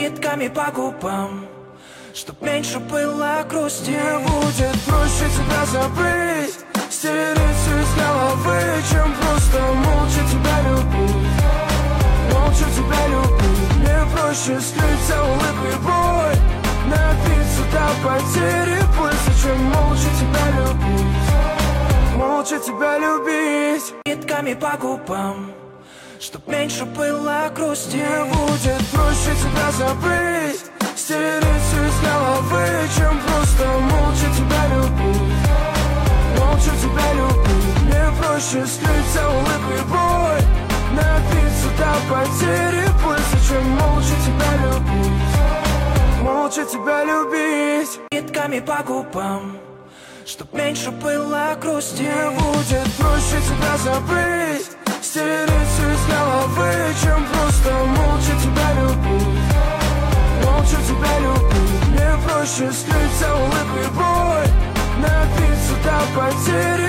нитками по губам, чтоб меньше было грусти. Будет проще тебя забыть, стереть все из головы, чем просто молча тебя любить. Молча тебя любить. Мне проще скрыть за улыбкой боль, напиться до потери пульса, чем молча тебя любить. Молча тебя любить. Нитками по губам, чтоб меньше было грусти. Будет проще тебя забыть, стереть все из головы, чем просто молча тебя любить. Молча тебя любить. Мне проще скрыть за улыбкой боль, напиться до потери пульса, чем молча тебя любить. Молча тебя любить. Нитками по губам, чтоб меньше было грусти. Будет проще тебя забыть, стереть все из головы, чем просто молча тебя любить. Молча тебя любить. Мне проще скрыть за улыбкой боль, напиться до потери